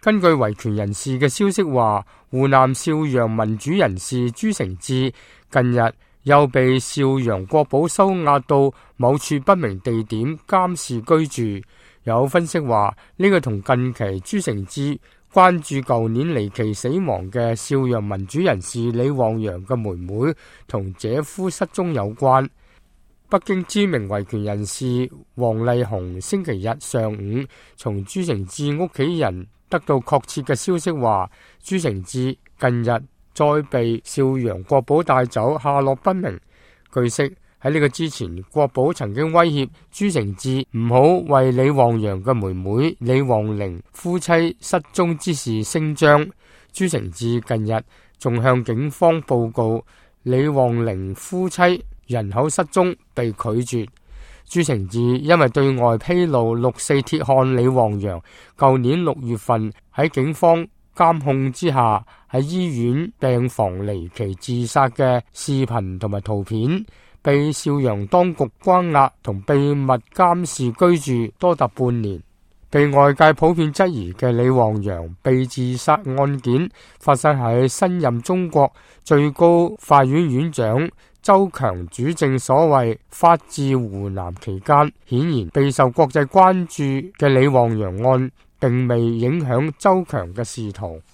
根據維權人士嘅消息話，湖南邵陽民主人士朱成志近日又被邵陽國寶收押到某處不明地點監視居住。有分析話，呢個同近期朱成志關注舊年離奇死亡嘅邵陽民主人士李旺陽嘅妹妹同姐夫失蹤有關。北京知名維權人士王麗紅星期日上午從朱成志屋企人得到確切嘅消息話，朱成志近日再被邵陽國寶帶走，下落不明。據悉，喺呢個之前，國寶曾經威脅朱成志唔好為李旺陽嘅妹妹李旺玲夫妻失蹤之事聲張。朱成志近日仲向警方報告李旺玲夫妻人口失蹤被拒絕。朱成志因為對外披露六四鐵漢李旺陽舊年6月份喺警方監控之下喺醫院病房離奇自殺嘅視頻同埋圖片，被邵陽當局關押同秘密監視居住多達半年。被外界普遍質疑嘅李旺陽被自殺案件發生喺新任中國最高法院院長周強主政所謂法治湖南期間，顯然備受國際關注嘅李旺陽案並未影響周強嘅仕途。